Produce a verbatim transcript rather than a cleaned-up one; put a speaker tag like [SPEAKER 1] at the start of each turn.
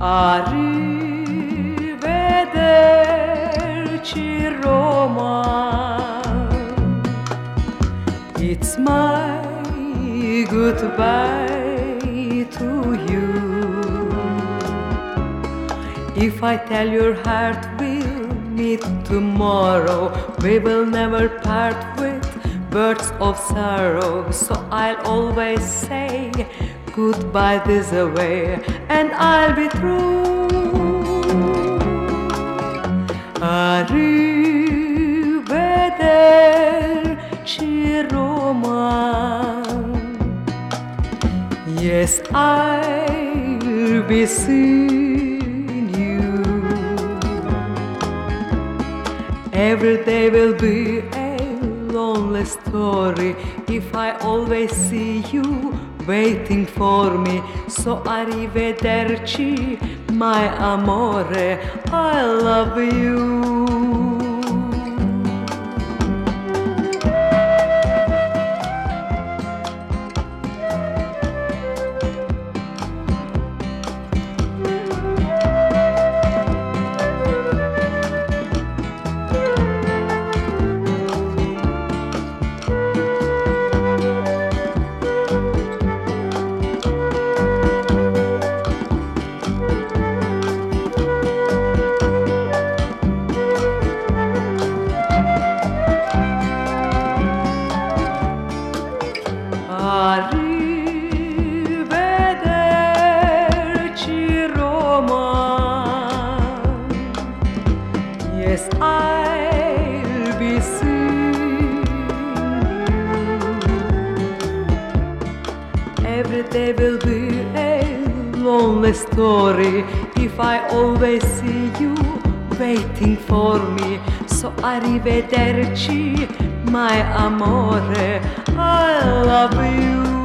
[SPEAKER 1] Arrivederci Roma. It's my goodbye to you. If I tell your heart we'll meet tomorrow, we will never part with words of sorrow. So I'll always say goodbye this way, and I'll be true. Arrivederci Roma. Yes, I'll be seeing you. Every day will be a lonely story if I always see you waiting for me. So arrivederci, my amore, I love you. Arrivederci Roma. Yes, I'll be seeing you. Every day will be a lonely story if I always see you waiting for me. So arrivederci, my amore, I love you.